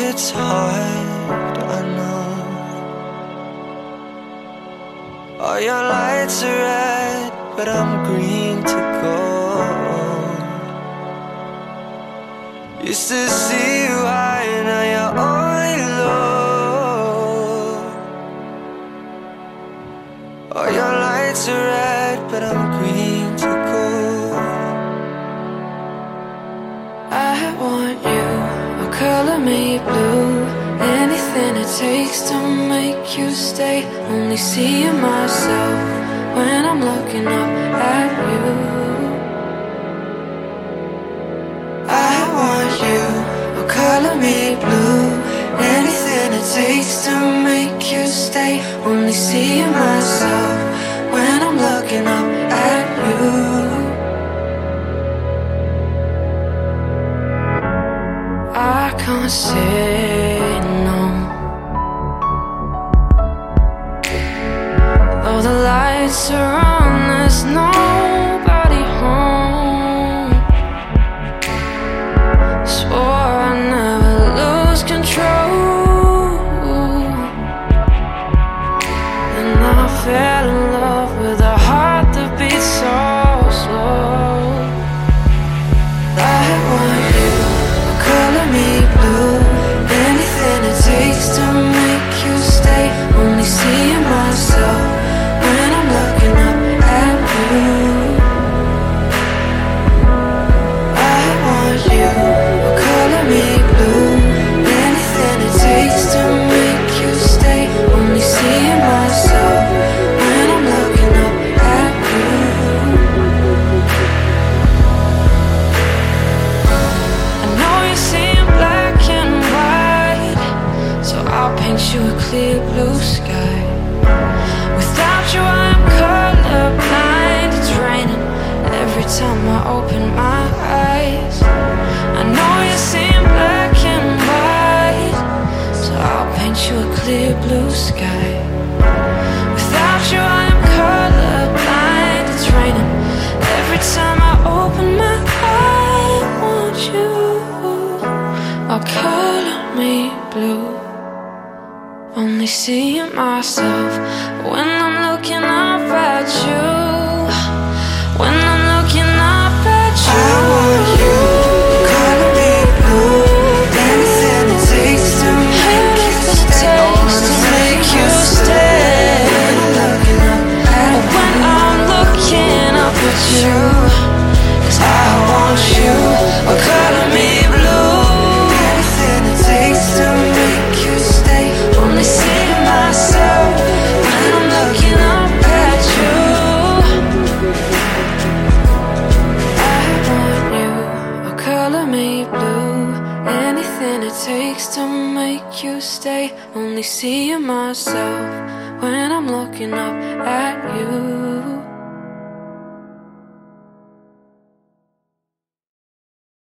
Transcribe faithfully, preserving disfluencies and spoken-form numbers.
it's hard, I know. All your lights are red, but I'm green to gold. Used to see you high, now you're only low. All your lights are red, but I'm green to gold. I want you, or color me blue. Anything it takes to make you stay. Only seeing myself when I'm looking up at you. I want you, or color me blue. Anything it takes to make you stay. Only seeing myself when I'm looking up at you. I can't say no. Though the lights are on, there's nobody home. Swore I'd never lose control, and I fell in love with a heart that beats so slow. I want you, color me blue. Anything it takes to make you stay. Only seeing myself when I'm looking up at you. I want you, color me blue. Anything it takes to make you stay. Only seeing myself when I'm looking up at you. I know you're seeing black and white, so I'll paint you a clear blue sky. Without you I'm colorblind. It's raining every time I open my eyes. I know you're seeing black and white, so I'll paint you a clear blue sky. Without you I'm colorblind. It's raining every time I open my eyes. I want you, or color me blue. Only seeing myself when I'm looking up at you. When I'm looking up at you. I want you, color me blue. Anything it takes to make you stay. To make you stay. When I'm looking up at When I'm looking up at you, 'cause I want you, or color me blue. anything it takes to make you stay. Only seeing myself when I'm looking up at you. I want you, or color me blue. Anything it takes to make you stay. Only seeing myself when I'm looking up at you.